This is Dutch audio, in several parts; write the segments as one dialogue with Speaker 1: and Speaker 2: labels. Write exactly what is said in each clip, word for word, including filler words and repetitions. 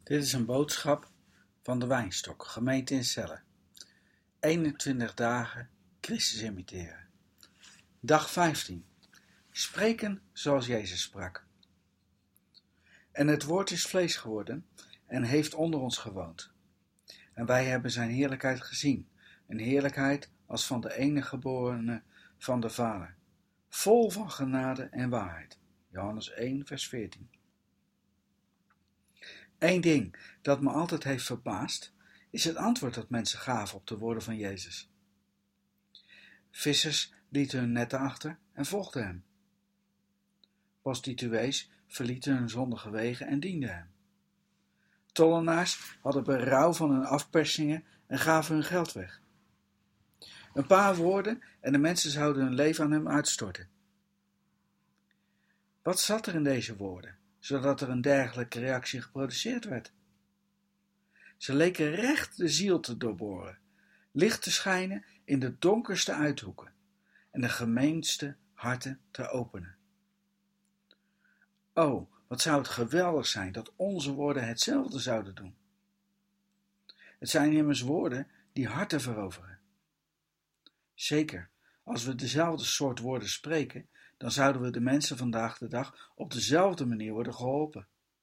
Speaker 1: Dit is een boodschap van de Wijnstok, gemeente in Celle. eenentwintig dagen Christus imiteren. Dag vijftien. Spreken zoals Jezus sprak. En het woord is vlees geworden en heeft onder ons gewoond. En wij hebben zijn heerlijkheid gezien, een heerlijkheid als van de enige geborene van de Vader, vol van genade en waarheid. Johannes één, vers veertien. Eén ding dat me altijd heeft verbaasd, is het antwoord dat mensen gaven op de woorden van Jezus. Vissers lieten hun netten achter en volgden hem. Prostituees verlieten hun zondige wegen en dienden hem. Tollenaars hadden berouw van hun afpersingen en gaven hun geld weg. Een paar woorden en de mensen zouden hun leven aan hem uitstorten. Wat zat er in deze woorden, zodat er een dergelijke reactie geproduceerd werd? Ze leken recht de ziel te doorboren, licht te schijnen in de donkerste uithoeken en de gemeenste harten te openen. O, wat zou het geweldig zijn dat onze woorden hetzelfde zouden doen. Het zijn immers woorden die harten veroveren. Zeker, als we dezelfde soort woorden spreken, dan zouden we de mensen vandaag de dag op dezelfde manier worden geholpen.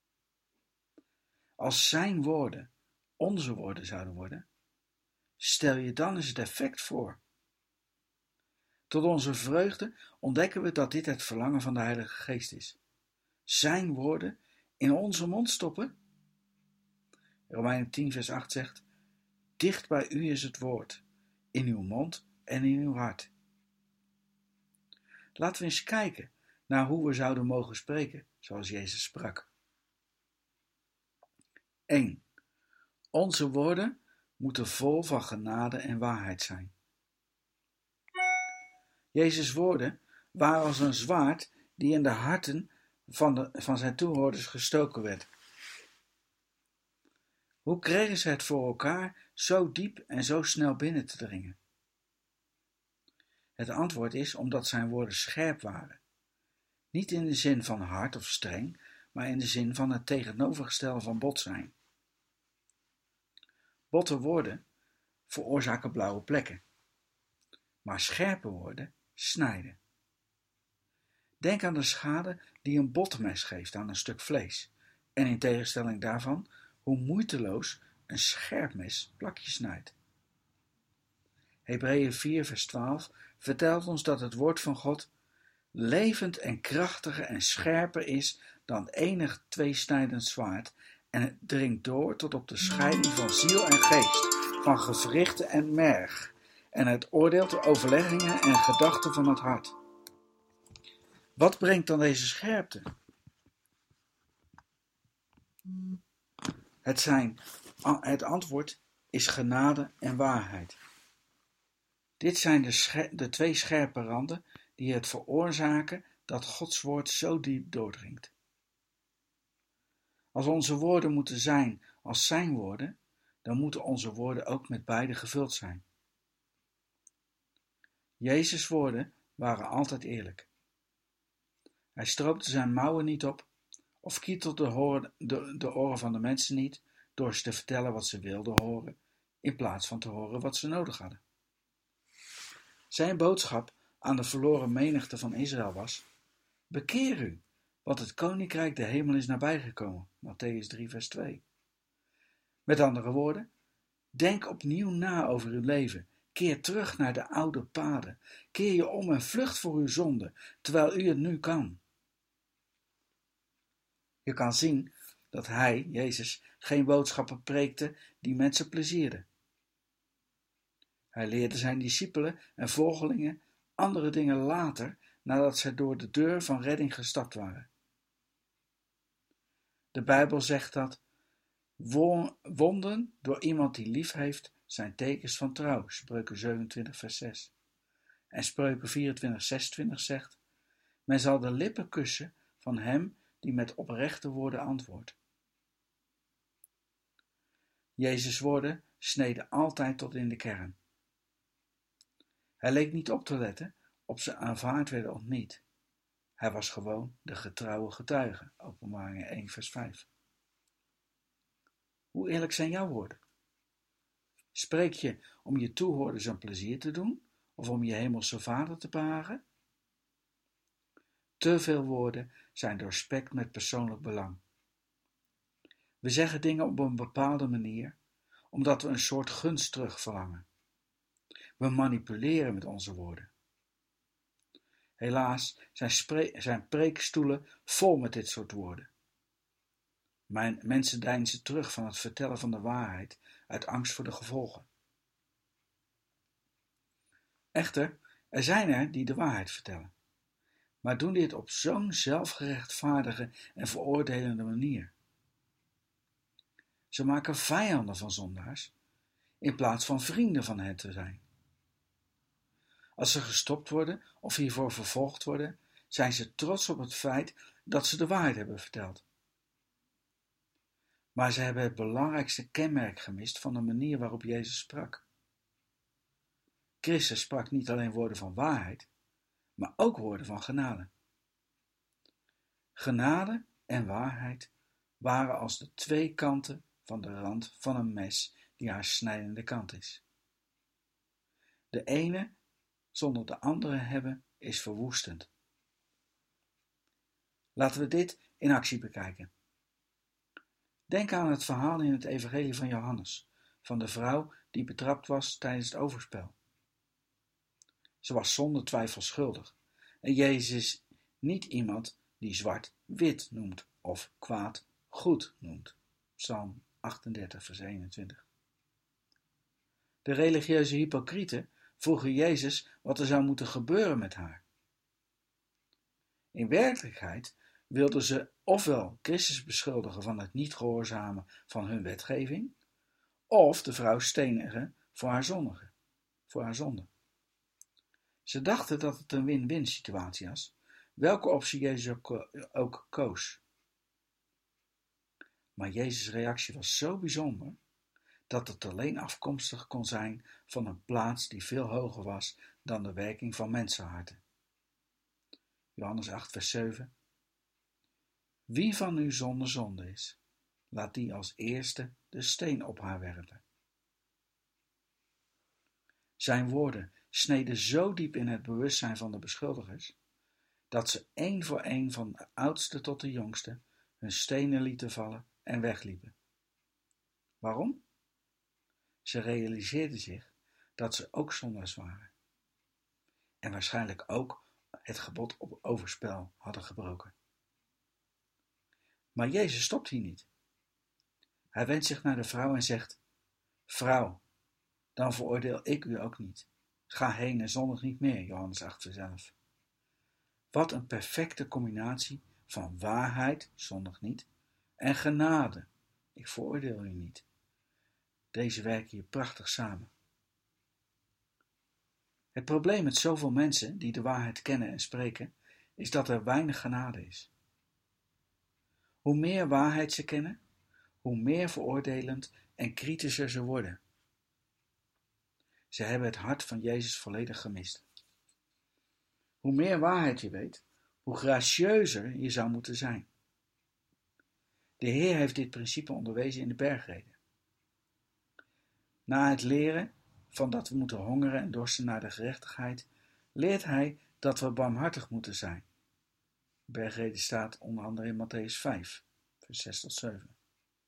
Speaker 1: Als zijn woorden onze woorden zouden worden, stel je dan eens het effect voor. Tot onze vreugde ontdekken we dat dit het verlangen van de Heilige Geest is. Zijn woorden in onze mond stoppen? Romeinen tien vers acht zegt, dicht bij u is het woord, in uw mond en in uw hart. Laten we eens kijken naar hoe we zouden mogen spreken, zoals Jezus sprak. één. Onze woorden moeten vol van genade en waarheid zijn. Jezus' woorden waren als een zwaard die in de harten van, de, van zijn toehoorders gestoken werd. Hoe kregen ze het voor elkaar zo diep en zo snel binnen te dringen? Het antwoord is omdat zijn woorden scherp waren. Niet in de zin van hard of streng, maar in de zin van het tegenovergestelde van bot zijn. Botte woorden veroorzaken blauwe plekken, maar scherpe woorden snijden. Denk aan de schade die een botmes geeft aan een stuk vlees, en in tegenstelling daarvan hoe moeiteloos een scherp mes plakjes snijdt. Hebreeën vier vers twaalf vertelt ons dat het woord van God levend en krachtiger en scherper is dan enig tweesnijdend zwaard en het dringt door tot op de scheiding van ziel en geest, van gewrichten en merg, en het oordeelt de overleggingen en gedachten van het hart. Wat brengt dan deze scherpte? Het, zijn, het antwoord is genade en waarheid. Dit zijn de, scher- de twee scherpe randen die het veroorzaken dat Gods woord zo diep doordringt. Als onze woorden moeten zijn als zijn woorden, dan moeten onze woorden ook met beide gevuld zijn. Jezus' woorden waren altijd eerlijk. Hij stroopte zijn mouwen niet op of kietelde de, horen, de, de oren van de mensen niet door ze te vertellen wat ze wilden horen, in plaats van te horen wat ze nodig hadden. Zijn boodschap aan de verloren menigte van Israël was, bekeer u, want het koninkrijk de hemel is nabijgekomen. Mattheüs drie vers twee. Met andere woorden, denk opnieuw na over uw leven. Keer terug naar de oude paden. Keer je om en vlucht voor uw zonde, terwijl u het nu kan. Je kan zien dat hij, Jezus, geen boodschappen preekte die mensen plezierden. Hij leerde zijn discipelen en volgelingen andere dingen later, nadat zij door de deur van redding gestapt waren. De Bijbel zegt dat wonden door iemand die lief heeft zijn tekens van trouw, Spreuken zevenentwintig vers zes. En Spreuken vierentwintig zesentwintig zegt, men zal de lippen kussen van hem die met oprechte woorden antwoordt. Jezus' woorden sneden altijd tot in de kern. Hij leek niet op te letten of ze aanvaard werden of niet. Hij was gewoon de getrouwe getuige, Openbaringen één vers vijf. Hoe eerlijk zijn jouw woorden? Spreek je om je toehoorders een plezier te doen of om je hemelse Vader te behagen? Te veel woorden zijn doorspekt met persoonlijk belang. We zeggen dingen op een bepaalde manier, omdat we een soort gunst terug verlangen. We manipuleren met onze woorden. Helaas zijn, spre- zijn preekstoelen vol met dit soort woorden. Mijn mensen deinzen terug van het vertellen van de waarheid uit angst voor de gevolgen. Echter, er zijn er die de waarheid vertellen, maar doen dit op zo'n zelfgerechtvaardige en veroordelende manier. Ze maken vijanden van zondaars, in plaats van vrienden van hen te zijn. Als ze gestopt worden of hiervoor vervolgd worden, zijn ze trots op het feit dat ze de waarheid hebben verteld. Maar ze hebben het belangrijkste kenmerk gemist van de manier waarop Jezus sprak. Christus sprak niet alleen woorden van waarheid, maar ook woorden van genade. Genade en waarheid waren als de twee kanten van de rand van een mes die haar snijdende kant is. De ene zonder de andere hebben is verwoestend. Laten we dit in actie bekijken. Denk aan het verhaal in het evangelie van Johannes, van de vrouw die betrapt was tijdens het overspel. Ze was zonder twijfel schuldig en Jezus is niet iemand die zwart wit noemt of kwaad goed noemt. Psalm achtendertig vers eenentwintig. De religieuze hypocrieten vroegen Jezus wat er zou moeten gebeuren met haar. In werkelijkheid wilden ze ofwel Christus beschuldigen van het niet gehoorzamen van hun wetgeving, of de vrouw stenigen voor haar zondige, voor haar zonde. Ze dachten dat het een win-win situatie was, welke optie Jezus ook, ook koos. Maar Jezus' reactie was zo bijzonder, dat het alleen afkomstig kon zijn van een plaats die veel hoger was dan de werking van mensenharten. Johannes acht vers zeven. Wie van u zonder zonde is, laat die als eerste de steen op haar werpen. Zijn woorden sneden zo diep in het bewustzijn van de beschuldigers, dat ze één voor één van de oudste tot de jongste hun stenen lieten vallen en wegliepen. Waarom? Ze realiseerden zich dat ze ook zondaars waren en waarschijnlijk ook het gebod op overspel hadden gebroken. Maar Jezus stopt hier niet. Hij wendt zich naar de vrouw en zegt: Vrouw, dan veroordeel ik u ook niet. Ga heen en zondig niet meer, Johannes acht vers elf. Wat een perfecte combinatie van waarheid, zondig niet, en genade, ik veroordeel u niet. Deze werken hier prachtig samen. Het probleem met zoveel mensen die de waarheid kennen en spreken, is dat er weinig genade is. Hoe meer waarheid ze kennen, hoe meer veroordelend en kritischer ze worden. Ze hebben het hart van Jezus volledig gemist. Hoe meer waarheid je weet, hoe gracieuzer je zou moeten zijn. De Heer heeft dit principe onderwezen in de bergreden. Na het leren van dat we moeten hongeren en dorsten naar de gerechtigheid, leert hij dat we barmhartig moeten zijn. De bergreden staat onder andere in Mattheüs vijf, vers zes tot zeven.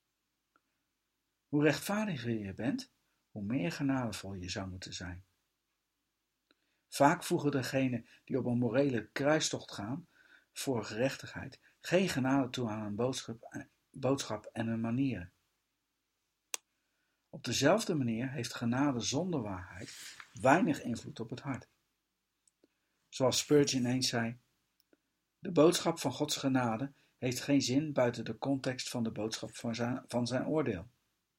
Speaker 1: Hoe rechtvaardiger je bent, hoe meer genadevol je zou moeten zijn. Vaak voegen degenen die op een morele kruistocht gaan voor gerechtigheid geen genade toe aan hun boodschap, boodschap en hun manieren. Op dezelfde manier heeft genade zonder waarheid weinig invloed op het hart. Zoals Spurgeon eens zei: de boodschap van Gods genade heeft geen zin buiten de context van de boodschap van zijn, van zijn oordeel.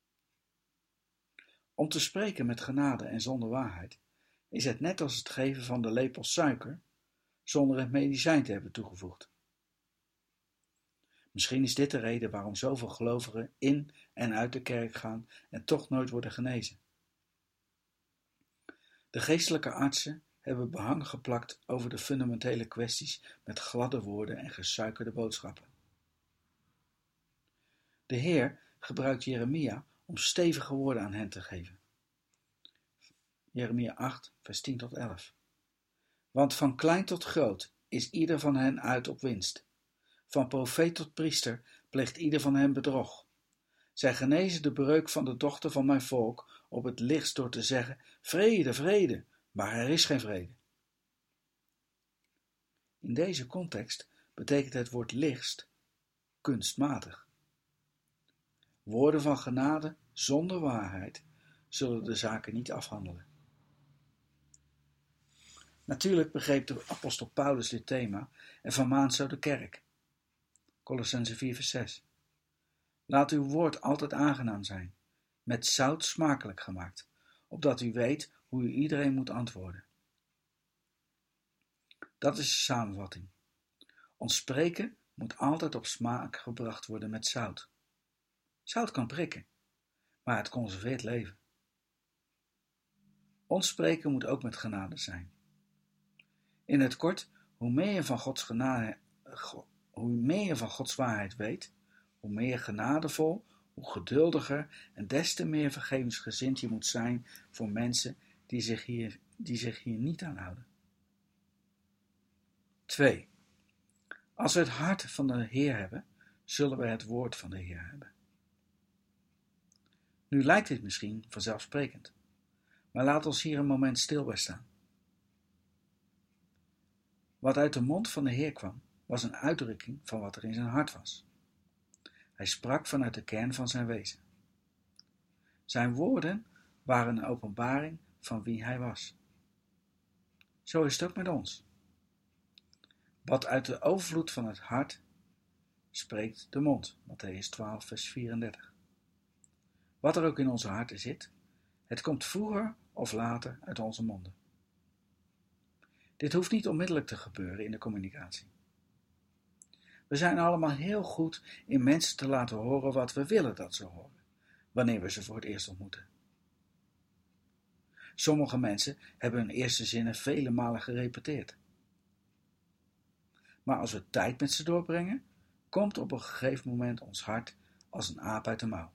Speaker 1: Om te spreken met genade en zonder waarheid is het net als het geven van de lepel suiker zonder het medicijn te hebben toegevoegd. Misschien is dit de reden waarom zoveel gelovigen in en uit de kerk gaan en toch nooit worden genezen. De geestelijke artsen hebben behang geplakt over de fundamentele kwesties met gladde woorden en gesuikerde boodschappen. De Heer gebruikt Jeremia om stevige woorden aan hen te geven. Jeremia acht, vers tien tot elf. Want van klein tot groot is ieder van hen uit op winst. Van profeet tot priester pleegt ieder van hen bedrog. Zij genezen de breuk van de dochter van mijn volk op het lichtst door te zeggen, vrede, vrede, maar er is geen vrede. In deze context betekent het woord lichtst kunstmatig. Woorden van genade zonder waarheid zullen de zaken niet afhandelen. Natuurlijk begreep de apostel Paulus dit thema en vermaant zo de kerk. Kolossenzen vier vers zes. Laat uw woord altijd aangenaam zijn, met zout smakelijk gemaakt, opdat u weet hoe u iedereen moet antwoorden. Dat is de samenvatting. Ons spreken moet altijd op smaak gebracht worden met zout. Zout kan prikken, maar het conserveert leven. Ons spreken moet ook met genade zijn. In het kort, hoe meer je van Gods genade, hoe meer je van Gods waarheid weet, hoe meer genadevol, hoe geduldiger en des te meer vergevensgezind je moet zijn voor mensen die zich hier, die zich hier niet aan houden. twee. Als we het hart van de Heer hebben, zullen we het woord van de Heer hebben. Nu lijkt dit misschien vanzelfsprekend, maar laat ons hier een moment stil bij staan. Wat uit de mond van de Heer kwam, was een uitdrukking van wat er in zijn hart was. Hij sprak vanuit de kern van zijn wezen. Zijn woorden waren een openbaring van wie hij was. Zo is het ook met ons. Wat uit de overvloed van het hart spreekt de mond. Mattheüs twaalf, vers vierendertig. Wat er ook in onze harten zit, het komt vroeger of later uit onze monden. Dit hoeft niet onmiddellijk te gebeuren in de communicatie. We zijn allemaal heel goed in mensen te laten horen wat we willen dat ze horen, wanneer we ze voor het eerst ontmoeten. Sommige mensen hebben hun eerste zinnen vele malen gerepeteerd. Maar als we tijd met ze doorbrengen, komt op een gegeven moment ons hart als een aap uit de mouw.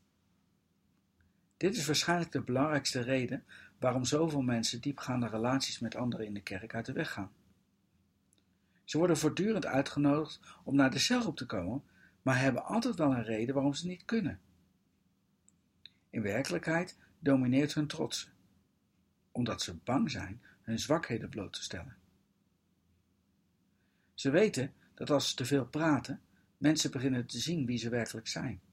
Speaker 1: Dit is waarschijnlijk de belangrijkste reden waarom zoveel mensen diepgaande relaties met anderen in de kerk uit de weg gaan. Ze worden voortdurend uitgenodigd om naar de celgroep te komen, maar hebben altijd wel een reden waarom ze niet kunnen. In werkelijkheid domineert hun trots, omdat ze bang zijn hun zwakheden bloot te stellen. Ze weten dat als ze te veel praten, mensen beginnen te zien wie ze werkelijk zijn.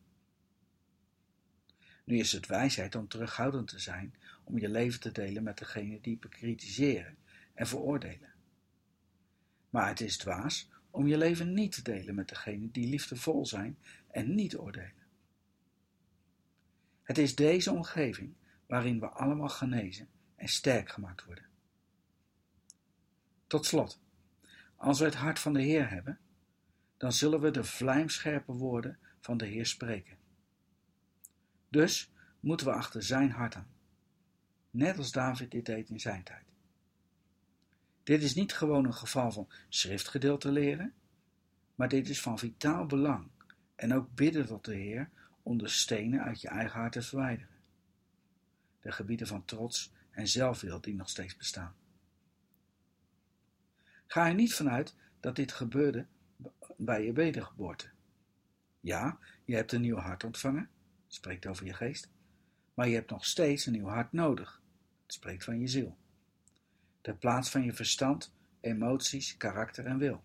Speaker 1: Nu is het wijsheid om terughoudend te zijn, om je leven te delen met degenen die bekritiseren en veroordelen. Maar het is dwaas om je leven niet te delen met degenen die liefdevol zijn en niet oordelen. Het is deze omgeving waarin we allemaal genezen en sterk gemaakt worden. Tot slot, als we het hart van de Heer hebben, dan zullen we de vlijmscherpe woorden van de Heer spreken. Dus moeten we achter zijn hart aan, net als David dit deed in zijn tijd. Dit is niet gewoon een geval van schriftgedeelte leren, maar dit is van vitaal belang en ook bidden tot de Heer om de stenen uit je eigen hart te verwijderen. De gebieden van trots en zelfwil die nog steeds bestaan. Ga er niet vanuit dat dit gebeurde bij je wedergeboorte. Ja, je hebt een nieuw hart ontvangen, het spreekt over je geest, maar je hebt nog steeds een nieuw hart nodig, het spreekt van je ziel. De plaats van je verstand, emoties, karakter en wil.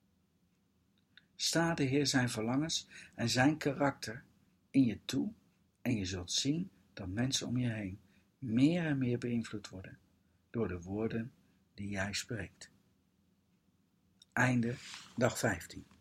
Speaker 1: Sta de Heer zijn verlangens en zijn karakter in je toe en je zult zien dat mensen om je heen meer en meer beïnvloed worden door de woorden die jij spreekt. Einde dag vijftien.